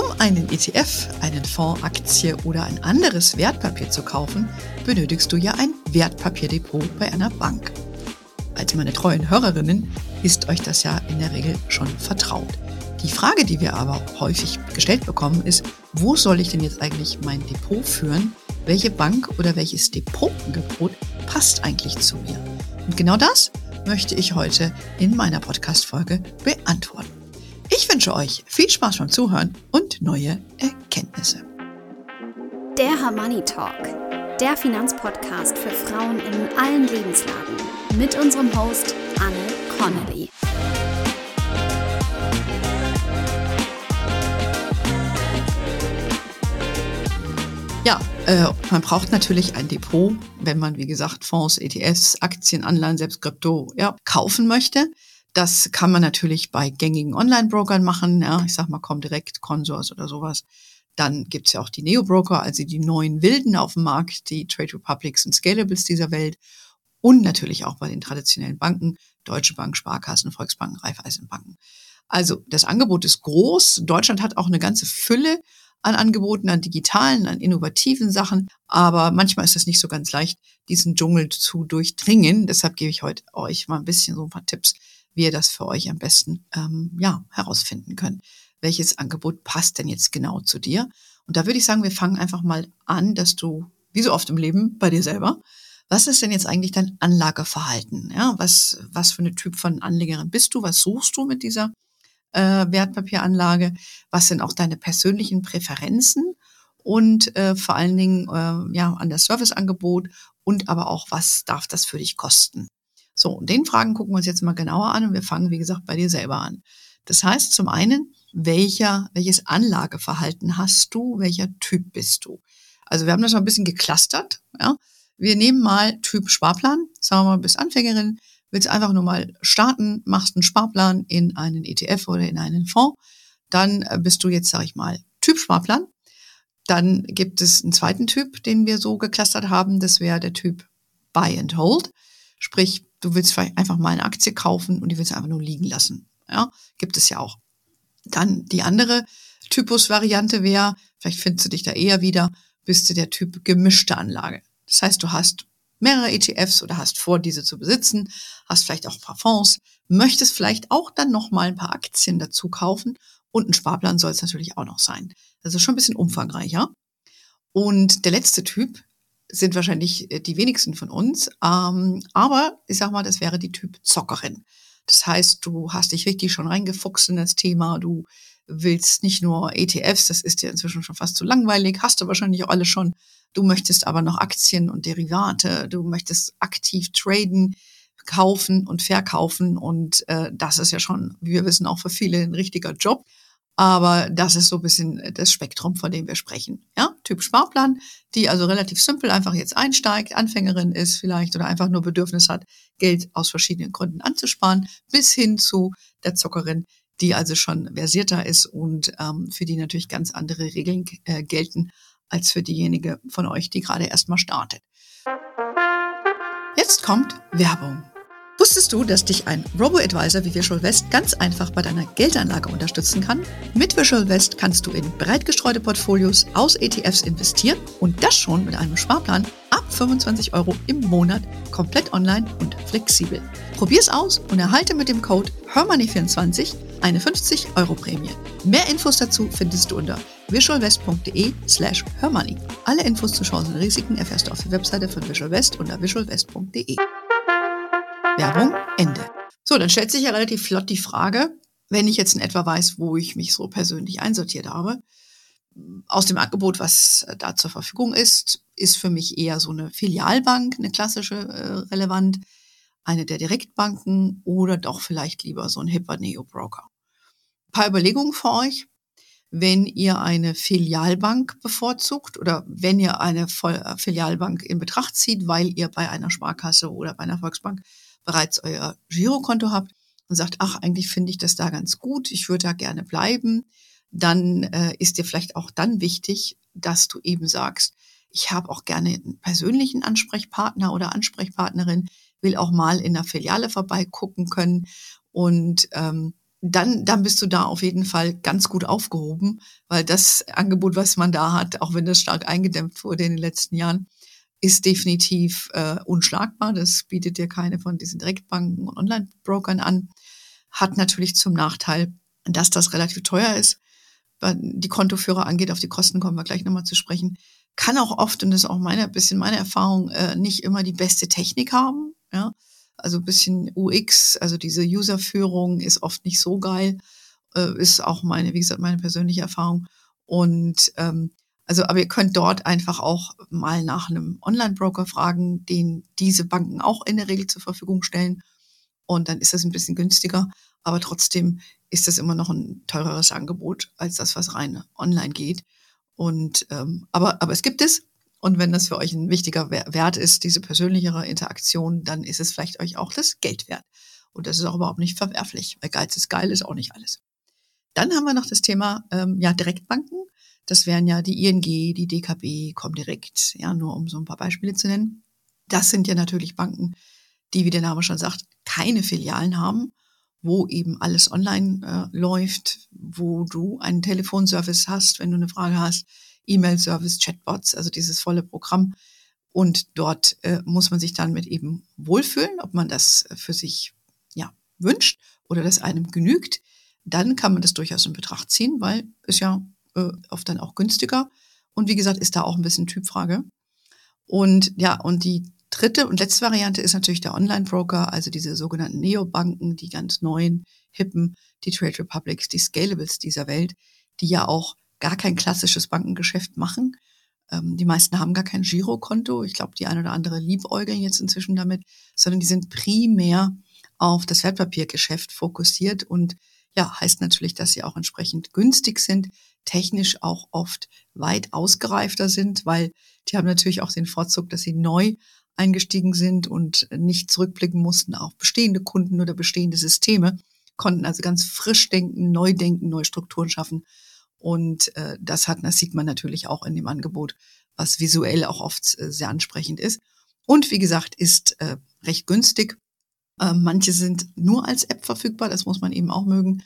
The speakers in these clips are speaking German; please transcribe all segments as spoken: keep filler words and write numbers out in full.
einen E T F, einen Fonds, Aktie oder ein anderes Wertpapier zu kaufen, benötigst du ja ein Wertpapierdepot bei einer Bank. Als meine treuen Hörerinnen ist euch das ja in der Regel schon vertraut. Die Frage, die wir aber häufig gestellt bekommen, ist, wo soll ich denn jetzt eigentlich mein Depot führen? Welche Bank oder welches Depotangebot passt eigentlich zu mir? Und genau das möchte ich heute in meiner Podcast-Folge beantworten. Ich wünsche euch viel Spaß beim Zuhören und neue Erkenntnisse. Der Her-Money Talk, der Finanzpodcast für Frauen in allen Lebenslagen mit unserem Host Anne Connelly. Ja, äh, man braucht natürlich ein Depot, wenn man, wie gesagt, Fonds, E T Fs, Aktien, Anleihen, selbst Krypto ja, kaufen möchte. Das kann man natürlich bei gängigen Online-Brokern machen. Ja, ich sag mal Comdirect, Consors oder sowas. Dann gibt's ja auch die Neo-Broker, also die neuen Wilden auf dem Markt, die Trade Republics und Scalables dieser Welt. Und natürlich auch bei den traditionellen Banken, Deutsche Bank, Sparkassen, Volksbanken, Raiffeisenbanken. Also das Angebot ist groß. Deutschland hat auch eine ganze Fülle an Angeboten, an digitalen, an innovativen Sachen. Aber manchmal ist es nicht so ganz leicht, diesen Dschungel zu durchdringen. Deshalb gebe ich heute euch mal ein bisschen so ein paar Tipps, wie ihr das für euch am besten ähm, ja herausfinden könnt. Welches Angebot passt denn jetzt genau zu dir? Und da würde ich sagen, wir fangen einfach mal an, dass du, wie so oft im Leben, bei dir selber, was ist denn jetzt eigentlich dein Anlageverhalten? Ja, was, was für eine Typ von Anlegerin bist du? Was suchst du mit dieser äh, Wertpapieranlage? Was sind auch deine persönlichen Präferenzen? Und äh, vor allen Dingen äh, ja an das Serviceangebot und aber auch, was darf das für dich kosten? So, und den Fragen gucken wir uns jetzt mal genauer an und wir fangen, wie gesagt, bei dir selber an. Das heißt, zum einen, welcher, welches Anlageverhalten hast du? Welcher Typ bist du? Also wir haben das mal ein bisschen geclustert, ja. Wir nehmen mal Typ Sparplan, sagen wir mal, bist Anfängerin, willst einfach nur mal starten, machst einen Sparplan in einen E T F oder in einen Fonds, dann bist du jetzt, sage ich mal, Typ Sparplan. Dann gibt es einen zweiten Typ, den wir so geclustert haben, das wäre der Typ Buy and Hold, sprich, du willst vielleicht einfach mal eine Aktie kaufen und die willst du einfach nur liegen lassen, ja, gibt es ja auch. Dann die andere Typusvariante wäre, vielleicht findest du dich da eher wieder, bist du der Typ gemischte Anlage. Das heißt, du hast mehrere E T Fs oder hast vor, diese zu besitzen, hast vielleicht auch ein paar Fonds, möchtest vielleicht auch dann nochmal ein paar Aktien dazu kaufen und ein Sparplan soll es natürlich auch noch sein. Also schon ein bisschen umfangreicher. Und der letzte Typ sind wahrscheinlich die wenigsten von uns, ähm, aber ich sag mal, das wäre die Typ Zockerin. Das heißt, du hast dich richtig schon reingefuchst in das Thema, du willst nicht nur E T Fs, das ist dir inzwischen schon fast zu langweilig, hast du wahrscheinlich auch alle schon. Du möchtest aber noch Aktien und Derivate, du möchtest aktiv traden, kaufen und verkaufen und äh, das ist ja schon, wie wir wissen, auch für viele ein richtiger Job. Aber das ist so ein bisschen das Spektrum, von dem wir sprechen. Ja, Typ Sparplan, die also relativ simpel einfach jetzt einsteigt, Anfängerin ist vielleicht oder einfach nur Bedürfnis hat, Geld aus verschiedenen Gründen anzusparen, bis hin zu der Zockerin, die also schon versierter ist und ähm, für die natürlich ganz andere Regeln äh, gelten, als für diejenige von euch, die gerade erst mal startet. Jetzt kommt Werbung. Wusstest du, dass dich ein Robo-Advisor wie Visual West ganz einfach bei deiner Geldanlage unterstützen kann? Mit Visual West kannst du in breit gestreute Portfolios aus E T Fs investieren und das schon mit einem Sparplan ab fünfundzwanzig Euro im Monat, komplett online und flexibel. Probier's aus und erhalte mit dem Code Her Money vierundzwanzig eine fünfzig Euro Prämie. Mehr Infos dazu findest du unter visualwest.de slash hermoney. Alle Infos zu Chancen und Risiken erfährst du auf der Webseite von Visual West unter visualwest punkt de. Werbung, Ende. So, dann stellt sich ja relativ flott die Frage, wenn ich jetzt in etwa weiß, wo ich mich so persönlich einsortiert habe, aus dem Angebot, was da zur Verfügung ist, ist für mich eher so eine Filialbank, eine klassische äh, relevant, eine der Direktbanken oder doch vielleicht lieber so ein hipper Neo-Broker. Ein paar Überlegungen für euch. Wenn ihr eine Filialbank bevorzugt oder wenn ihr eine Filialbank in Betracht zieht, weil ihr bei einer Sparkasse oder bei einer Volksbank bereits euer Girokonto habt und sagt, ach, eigentlich finde ich das da ganz gut, ich würde da gerne bleiben, dann äh, ist dir vielleicht auch dann wichtig, dass du eben sagst, ich habe auch gerne einen persönlichen Ansprechpartner oder Ansprechpartnerin, will auch mal in der Filiale vorbeigucken können und ähm, dann, dann bist du da auf jeden Fall ganz gut aufgehoben, weil das Angebot, was man da hat, auch wenn das stark eingedämmt wurde in den letzten Jahren, ist definitiv äh, unschlagbar. Das bietet dir keine von diesen Direktbanken und Online-Brokern an. Hat natürlich zum Nachteil, dass das relativ teuer ist. Was die Kontoführer angeht, auf die Kosten kommen wir gleich nochmal zu sprechen. Kann auch oft, und das ist auch meine, ein bisschen meine Erfahrung, äh, nicht immer die beste Technik haben. Ja? Also ein bisschen U X, also diese Userführung ist oft nicht so geil. Äh, ist auch meine, wie gesagt, meine persönliche Erfahrung. Und ähm, also, aber ihr könnt dort einfach auch mal nach einem Online-Broker fragen, den diese Banken auch in der Regel zur Verfügung stellen. Und dann ist das ein bisschen günstiger. Aber trotzdem ist das immer noch ein teureres Angebot als das, was rein online geht. Und ähm, aber, aber es gibt es. Und wenn das für euch ein wichtiger Wert ist, diese persönlichere Interaktion, dann ist es vielleicht euch auch das Geld wert. Und das ist auch überhaupt nicht verwerflich, weil Geiz ist geil, ist auch nicht alles. Dann haben wir noch das Thema ähm, ja Direktbanken. Das wären ja die I N G, die D K B, Comdirect, ja, nur um so ein paar Beispiele zu nennen. Das sind ja natürlich Banken, die, wie der Name schon sagt, keine Filialen haben, wo eben alles online äh, läuft, wo du einen Telefonservice hast, wenn du eine Frage hast, E-Mail-Service, Chatbots, also dieses volle Programm. Und dort äh, muss man sich dann mit eben wohlfühlen, ob man das für sich ja wünscht oder das einem genügt. Dann kann man das durchaus in Betracht ziehen, weil es ja äh, oft dann auch günstiger. Und wie gesagt, ist da auch ein bisschen Typfrage. Und ja, und die dritte und letzte Variante ist natürlich der Online-Broker, also diese sogenannten Neobanken, die ganz neuen, hippen, die Trade Republics, die Scalables dieser Welt, die ja auch gar kein klassisches Bankengeschäft machen. Ähm, die meisten haben gar kein Girokonto. Ich glaube, die ein oder andere liebäugeln jetzt inzwischen damit, sondern die sind primär auf das Wertpapiergeschäft fokussiert und ja, heißt natürlich, dass sie auch entsprechend günstig sind, technisch auch oft weit ausgereifter sind, weil die haben natürlich auch den Vorzug, dass sie neu eingestiegen sind und nicht zurückblicken mussten auf bestehende Kunden oder bestehende Systeme, konnten also ganz frisch denken, neu denken, neue Strukturen schaffen. Und äh, das hat, das sieht man natürlich auch in dem Angebot, was visuell auch oft äh, sehr ansprechend ist. Und wie gesagt, ist äh, recht günstig. Äh, manche sind nur als App verfügbar, das muss man eben auch mögen.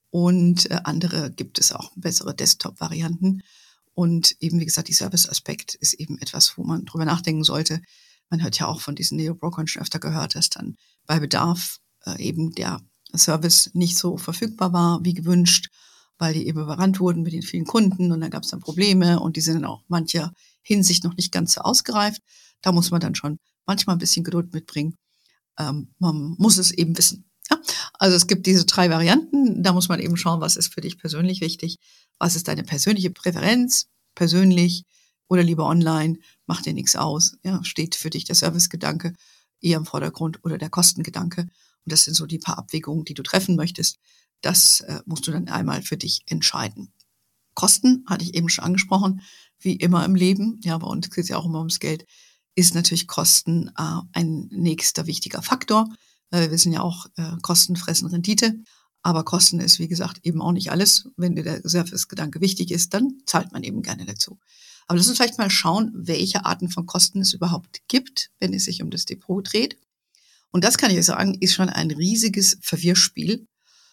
Und äh, andere gibt es auch bessere Desktop-Varianten. Und eben, wie gesagt, die Service-Aspekt ist eben etwas, wo man drüber nachdenken sollte. Man hört ja auch von diesen Neo-Brokern schon öfter gehört, dass dann bei Bedarf äh, eben der Service nicht so verfügbar war wie gewünscht, weil die eben überrannt wurden mit den vielen Kunden und dann gab es dann Probleme und die sind dann auch mancher Hinsicht noch nicht ganz so ausgereift. Da muss man dann schon manchmal ein bisschen Geduld mitbringen. Ähm, man muss es eben wissen. Ja? Also es gibt diese drei Varianten, da muss man eben schauen, was ist für dich persönlich wichtig, was ist deine persönliche Präferenz, persönlich oder lieber online, macht dir nichts aus. Ja? Steht für dich der Servicegedanke eher im Vordergrund oder der Kostengedanke. Und das sind so die paar Abwägungen, die du treffen möchtest. Das äh, musst du dann einmal für dich entscheiden. Kosten, hatte ich eben schon angesprochen, wie immer im Leben, ja, bei uns geht es ja auch immer ums Geld, ist natürlich Kosten äh, ein nächster wichtiger Faktor. Äh, wir wissen ja auch, äh, Kosten fressen Rendite, aber Kosten ist, wie gesagt, eben auch nicht alles. Wenn dir der Servicegedanke wichtig ist, dann zahlt man eben gerne dazu. Aber lass uns vielleicht mal schauen, welche Arten von Kosten es überhaupt gibt, wenn es sich um das Depot dreht. Und das kann ich sagen, ist schon ein riesiges Verwirrspiel,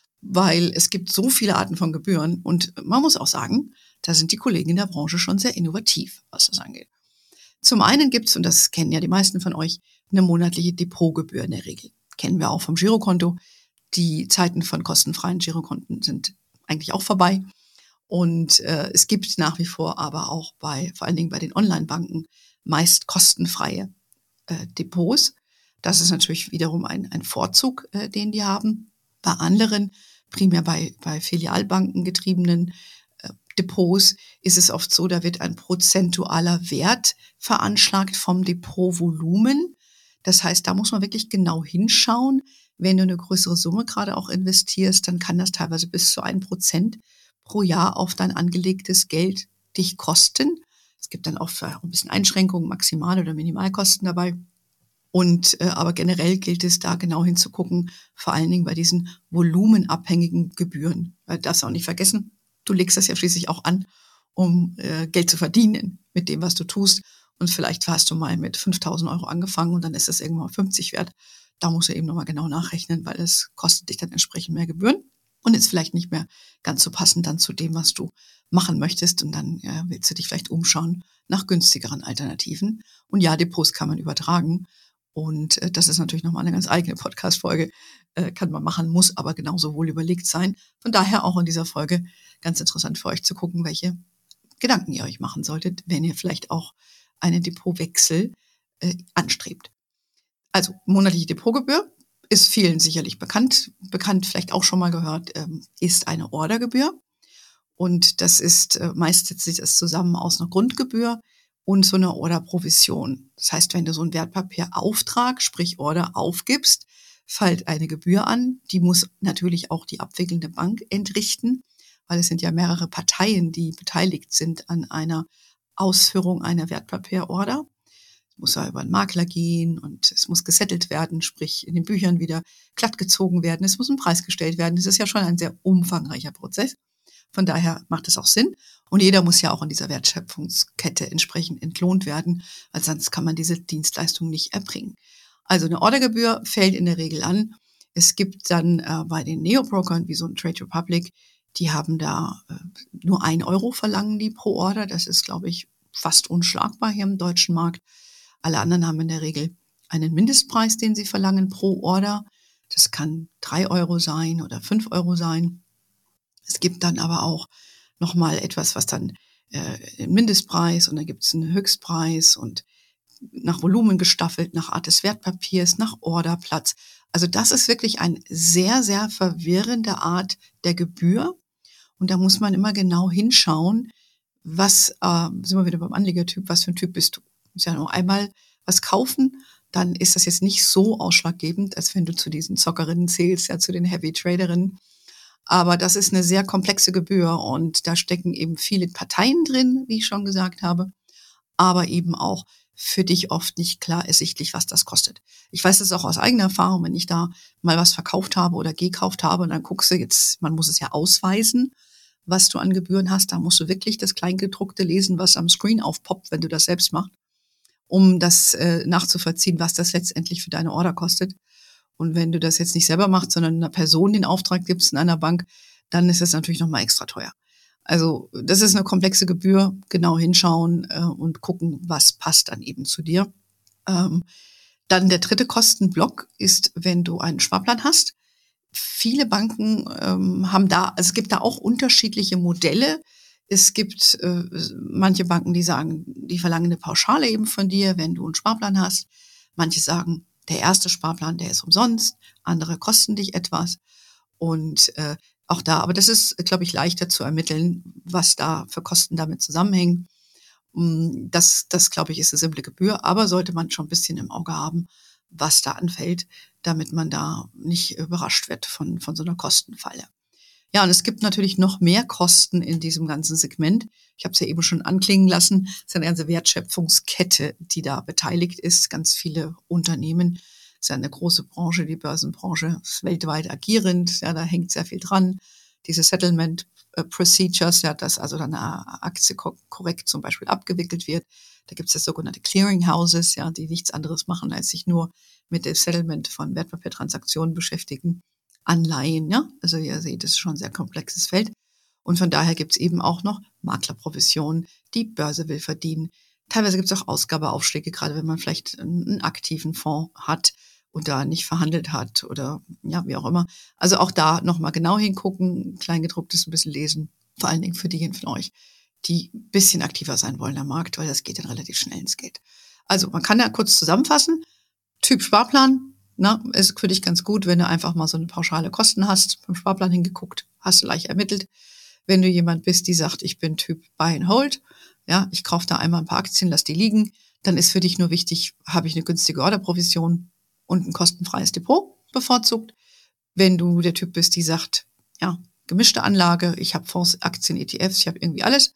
weil es gibt so viele Arten von Gebühren und man muss auch sagen, da sind die Kollegen in der Branche schon sehr innovativ, was das angeht. Zum einen gibt's, und das kennen ja die meisten von euch, eine monatliche Depotgebühr in der Regel. Kennen wir auch vom Girokonto. Die Zeiten von kostenfreien Girokonten sind eigentlich auch vorbei. Und äh, es gibt nach wie vor aber auch bei, vor allen Dingen bei den Online-Banken, meist kostenfreie äh, Depots. Das ist natürlich wiederum ein, ein Vorzug, äh, den die haben. Bei anderen, primär bei, bei Filialbanken getriebenen äh, Depots, ist es oft so, da wird ein prozentualer Wert veranschlagt vom Depotvolumen. Das heißt, da muss man wirklich genau hinschauen. Wenn du eine größere Summe gerade auch investierst, dann kann das teilweise bis zu ein Prozent pro Jahr auf dein angelegtes Geld dich kosten. Es gibt dann auch ein bisschen Einschränkungen, Maximal- oder Minimalkosten dabei. Und äh, aber generell gilt es da genau hinzugucken, vor allen Dingen bei diesen volumenabhängigen Gebühren. Weil du darfst auch nicht vergessen, du legst das ja schließlich auch an, um äh, Geld zu verdienen mit dem, was du tust. Und vielleicht hast du mal mit fünftausend Euro angefangen und dann ist das irgendwann fünfzig wert. Da musst du eben nochmal genau nachrechnen, weil es kostet dich dann entsprechend mehr Gebühren. und ist vielleicht nicht mehr ganz so passend dann zu dem, was du machen möchtest. Und dann ja, willst du dich vielleicht umschauen nach günstigeren Alternativen. Und ja, Depots kann man übertragen. Und äh, das ist natürlich nochmal eine ganz eigene Podcast-Folge. Äh, kann man machen, muss aber genauso wohl überlegt sein. Von daher auch in dieser Folge ganz interessant für euch zu gucken, welche Gedanken ihr euch machen solltet, wenn ihr vielleicht auch einen Depotwechsel äh, anstrebt. Also monatliche Depotgebühr ist vielen sicherlich bekannt, bekannt, vielleicht auch schon mal gehört, ähm, ist eine Ordergebühr. Und das ist, äh, meist setzt sich das zusammen aus einer Grundgebühr und so einer Orderprovision. Das heißt, wenn du so einen Wertpapierauftrag, sprich Order, aufgibst, fällt eine Gebühr an. Die muss natürlich auch die abwickelnde Bank entrichten, weil es sind ja mehrere Parteien, die beteiligt sind an einer Ausführung einer Wertpapierorder. Es muss ja über einen Makler gehen und es muss gesettelt werden, sprich in den Büchern wieder glatt gezogen werden. Es muss ein Preis gestellt werden. Das ist ja schon ein sehr umfangreicher Prozess. Von daher macht es auch Sinn. Und jeder muss ja auch in dieser Wertschöpfungskette entsprechend entlohnt werden, weil sonst kann man diese Dienstleistung nicht erbringen. Also eine Ordergebühr fällt in der Regel an. Es gibt dann äh, bei den Neo-Brokern wie so ein Trade Republic, die haben da äh, nur ein Euro verlangen die pro Order. Das ist, glaube ich, fast unschlagbar hier im deutschen Markt. Alle anderen haben in der Regel einen Mindestpreis, den sie verlangen pro Order. Das kann drei Euro sein oder fünf Euro sein. Es gibt dann aber auch nochmal etwas, was dann äh, ein Mindestpreis und dann gibt es einen Höchstpreis und nach Volumen gestaffelt, nach Art des Wertpapiers, nach Orderplatz. Also das ist wirklich eine sehr, sehr verwirrende Art der Gebühr. Und da muss man immer genau hinschauen, was, äh, sind wir wieder beim Anlegertyp, was für ein Typ bist du? Du musst ja nur einmal was kaufen, dann ist das jetzt nicht so ausschlaggebend, als wenn du zu diesen Zockerinnen zählst, ja zu den Heavy Traderinnen. Aber das ist eine sehr komplexe Gebühr und da stecken eben viele Parteien drin, wie ich schon gesagt habe, aber eben auch für dich oft nicht klar ersichtlich, was das kostet. Ich weiß das auch aus eigener Erfahrung, wenn ich da mal was verkauft habe oder gekauft habe und dann guckst du jetzt, man muss es ja ausweisen, was du an Gebühren hast. Da musst du wirklich das Kleingedruckte lesen, was am Screen aufpoppt, wenn du das selbst machst, um das äh, nachzuvollziehen, was das letztendlich für deine Order kostet. Und wenn du das jetzt nicht selber machst, sondern einer Person den Auftrag gibst in einer Bank, dann ist es natürlich nochmal extra teuer. Also das ist eine komplexe Gebühr, genau hinschauen äh, und gucken, was passt dann eben zu dir. Ähm, dann der dritte Kostenblock ist, wenn du einen Sparplan hast. Viele Banken ähm, haben da, also es gibt da auch unterschiedliche Modelle. Es gibt äh, manche Banken, die sagen, die verlangen eine Pauschale eben von dir, wenn du einen Sparplan hast. Manche sagen, der erste Sparplan, der ist umsonst. Andere kosten dich etwas. Und äh, auch da, aber das ist, glaube ich, leichter zu ermitteln, was da für Kosten damit zusammenhängen. Das, das, glaube ich, ist eine simple Gebühr, aber sollte man schon ein bisschen im Auge haben, was da anfällt, damit man da nicht überrascht wird von, von so einer Kostenfalle. Ja, und es gibt natürlich noch mehr Kosten in diesem ganzen Segment. Ich habe es ja eben schon anklingen lassen. Es ist eine ganze Wertschöpfungskette, die da beteiligt ist. Ganz viele Unternehmen. Es ist ja eine große Branche, die Börsenbranche ist weltweit agierend. Ja, da hängt sehr viel dran. Diese Settlement Procedures, ja, dass also dann eine Aktie korrekt zum Beispiel abgewickelt wird. Da gibt es das sogenannte Clearinghouses, ja, die nichts anderes machen, als sich nur mit dem Settlement von Wertpapiertransaktionen beschäftigen. Anleihen, ja, also ihr seht, das ist schon ein sehr komplexes Feld. Und von daher gibt es eben auch noch Maklerprovisionen, die Börse will verdienen. Teilweise gibt es auch Ausgabeaufschläge, gerade wenn man vielleicht einen aktiven Fonds hat und da nicht verhandelt hat oder ja, wie auch immer. Also auch da nochmal genau hingucken, Kleingedrucktes ein bisschen lesen, vor allen Dingen für diejenigen von euch, die ein bisschen aktiver sein wollen am Markt, weil das geht dann relativ schnell ins Geld. Also man kann ja kurz zusammenfassen, Typ Sparplan, na, ist für dich ganz gut, wenn du einfach mal so eine pauschale Kosten hast, beim Sparplan hingeguckt, hast du leicht ermittelt. Wenn du jemand bist, die sagt, ich bin Typ Buy and Hold, ja, ich kaufe da einmal ein paar Aktien, lass die liegen, dann ist für dich nur wichtig, habe ich eine günstige Orderprovision und ein kostenfreies Depot bevorzugt. Wenn du der Typ bist, die sagt, ja, gemischte Anlage, ich habe Fonds, Aktien, E T Fs, ich habe irgendwie alles.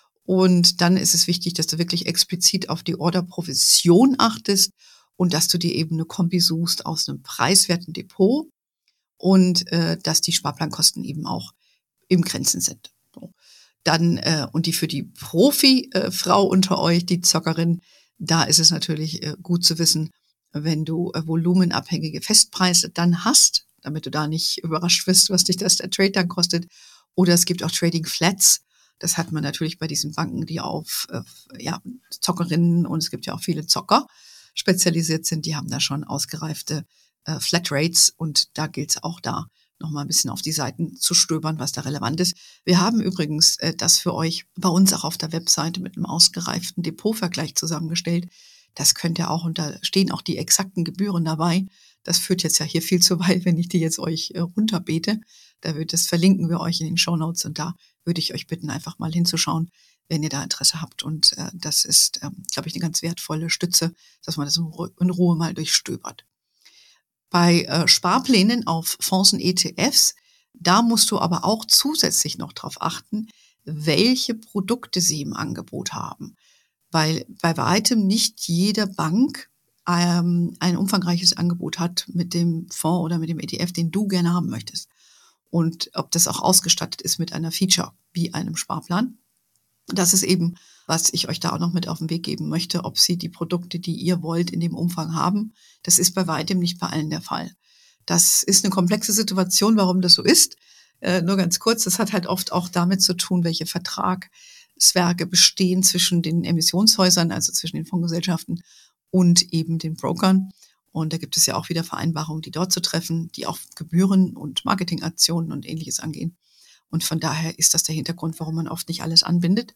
Und dann ist es wichtig, dass du wirklich explizit auf die Orderprovision achtest und dass du dir eben eine Kombi suchst aus einem preiswerten Depot und äh, dass die Sparplankosten eben auch im Grenzen sind. So. Dann, äh, und die für die Profi-Frau äh, unter euch, die Zockerin, da ist es natürlich äh, gut zu wissen, wenn du äh, volumenabhängige Festpreise dann hast, damit du da nicht überrascht wirst, was dich das der Trade dann kostet. Oder es gibt auch Trading Flats. Das hat man natürlich bei diesen Banken, die auf äh, ja, Zockerinnen, und es gibt ja auch viele Zocker spezialisiert sind, die haben da schon ausgereifte äh, Flatrates, und da gilt es auch da nochmal ein bisschen auf die Seiten zu stöbern, was da relevant ist. Wir haben übrigens äh, das für euch bei uns auch auf der Webseite mit einem ausgereiften Depotvergleich zusammengestellt. Das könnt ihr auch, und da stehen auch die exakten Gebühren dabei. Das führt jetzt ja hier viel zu weit, wenn ich die jetzt euch äh, runterbete. Da wird das verlinken wir euch in den Shownotes, und da würde ich euch bitten, einfach mal hinzuschauen, wenn ihr da Interesse habt. Und äh, das ist, ähm, glaube ich, eine ganz wertvolle Stütze, dass man das in Ruhe, in Ruhe mal durchstöbert. Bei äh, Sparplänen auf Fonds und E T Fs, da musst du aber auch zusätzlich noch darauf achten, welche Produkte sie im Angebot haben. Weil bei weitem nicht jede Bank ähm, ein umfangreiches Angebot hat mit dem Fonds oder mit dem E T F, den du gerne haben möchtest. Und ob das auch ausgestattet ist mit einer Feature wie einem Sparplan. Das ist eben, was ich euch da auch noch mit auf den Weg geben möchte, ob sie die Produkte, die ihr wollt, in dem Umfang haben. Das ist bei weitem nicht bei allen der Fall. Das ist eine komplexe Situation, warum das so ist. Äh, nur ganz kurz, das hat halt oft auch damit zu tun, welche Vertragswerke bestehen zwischen den Emissionshäusern, also zwischen den Fondsgesellschaften und eben den Brokern. Und da gibt es ja auch wieder Vereinbarungen, die dort zu treffen, die auch Gebühren und Marketingaktionen und Ähnliches angehen. Und von daher ist das der Hintergrund, warum man oft nicht alles anbindet.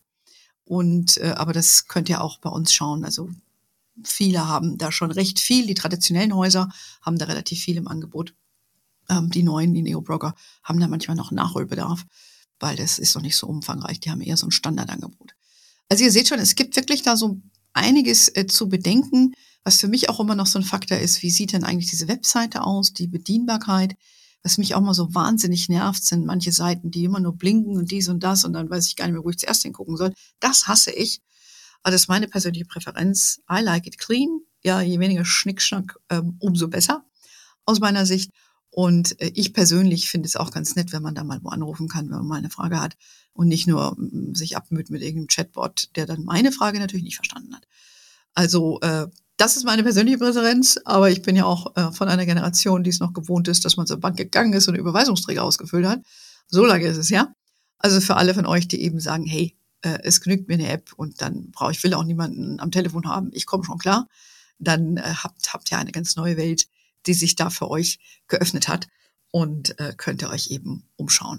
Und äh, aber das könnt ihr auch bei uns schauen. Also viele haben da schon recht viel. Die traditionellen Häuser haben da relativ viel im Angebot. Ähm, die neuen, die Neo-Broker, haben da manchmal noch Nachholbedarf, weil das ist noch nicht so umfangreich. Die haben eher so ein Standardangebot. Also ihr seht schon, es gibt wirklich da so einiges äh, zu bedenken. Was für mich auch immer noch so ein Faktor ist, wie sieht denn eigentlich diese Webseite aus, die Bedienbarkeit. Was mich auch mal so wahnsinnig nervt, sind manche Seiten, die immer nur blinken und dies und das, und dann weiß ich gar nicht mehr, wo ich zuerst hingucken soll. Das hasse ich. Aber das ist meine persönliche Präferenz. I like it clean. Ja, je weniger Schnickschnack, ähm, umso besser aus meiner Sicht. Und äh, ich persönlich finde es auch ganz nett, wenn man da mal wo anrufen kann, wenn man mal eine Frage hat und nicht nur m, sich abmüht mit irgendeinem Chatbot, der dann meine Frage natürlich nicht verstanden hat. Also äh, das ist meine persönliche Präferenz, aber ich bin ja auch äh, von einer Generation, die es noch gewohnt ist, dass man zur Bank gegangen ist und Überweisungsträger ausgefüllt hat. So lange ist es ja. Also für alle von euch, die eben sagen, hey, äh, es genügt mir eine App und dann brauche ich, will auch niemanden am Telefon haben, ich komme schon klar, dann äh, habt, habt ihr eine ganz neue Welt, die sich da für euch geöffnet hat, und äh, könnt ihr euch eben umschauen.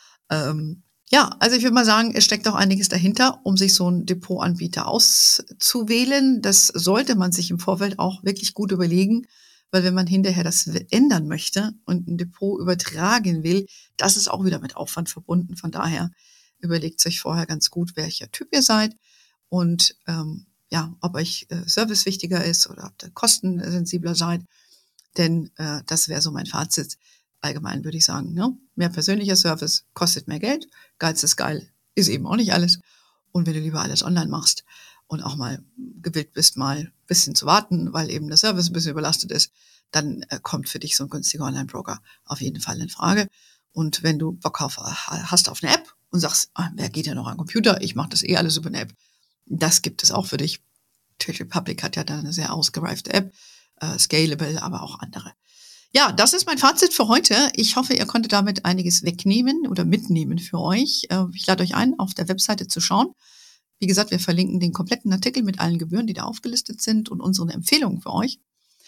Ähm, Ja, also ich würde mal sagen, es steckt auch einiges dahinter, um sich so einen Depotanbieter auszuwählen. Das sollte man sich im Vorfeld auch wirklich gut überlegen, weil wenn man hinterher das ändern möchte und ein Depot übertragen will, das ist auch wieder mit Aufwand verbunden. Von daher überlegt euch vorher ganz gut, welcher Typ ihr seid und ähm, ja, ob euch äh, Service wichtiger ist oder ob ihr kostensensibler seid. Denn äh, das wäre so mein Fazit. Allgemein würde ich sagen, ne? Mehr persönlicher Service kostet mehr Geld. Geiz ist geil, ist eben auch nicht alles. Und wenn du lieber alles online machst und auch mal gewillt bist, mal ein bisschen zu warten, weil eben der Service ein bisschen überlastet ist, dann äh, kommt für dich so ein günstiger Online-Broker auf jeden Fall in Frage. Und wenn du Bock auf, hast auf eine App und sagst, ah, wer geht ja noch an den Computer, ich mache das eh alles über eine App, das gibt es auch für dich. Trade Republic hat ja da eine sehr ausgereifte App, äh, scalable, aber auch andere. Ja, das ist mein Fazit für heute. Ich hoffe, ihr konntet damit einiges wegnehmen oder mitnehmen für euch. Ich lade euch ein, auf der Webseite zu schauen. Wie gesagt, wir verlinken den kompletten Artikel mit allen Gebühren, die da aufgelistet sind, und unsere Empfehlungen für euch.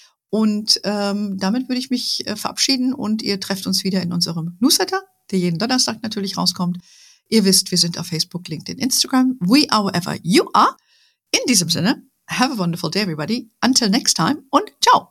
Und ähm, damit würde ich mich äh, verabschieden, und ihr trefft uns wieder in unserem Newsletter, der jeden Donnerstag natürlich rauskommt. Ihr wisst, wir sind auf Facebook, LinkedIn, Instagram. We are wherever you are. In diesem Sinne, have a wonderful day, everybody. Until next time, und ciao.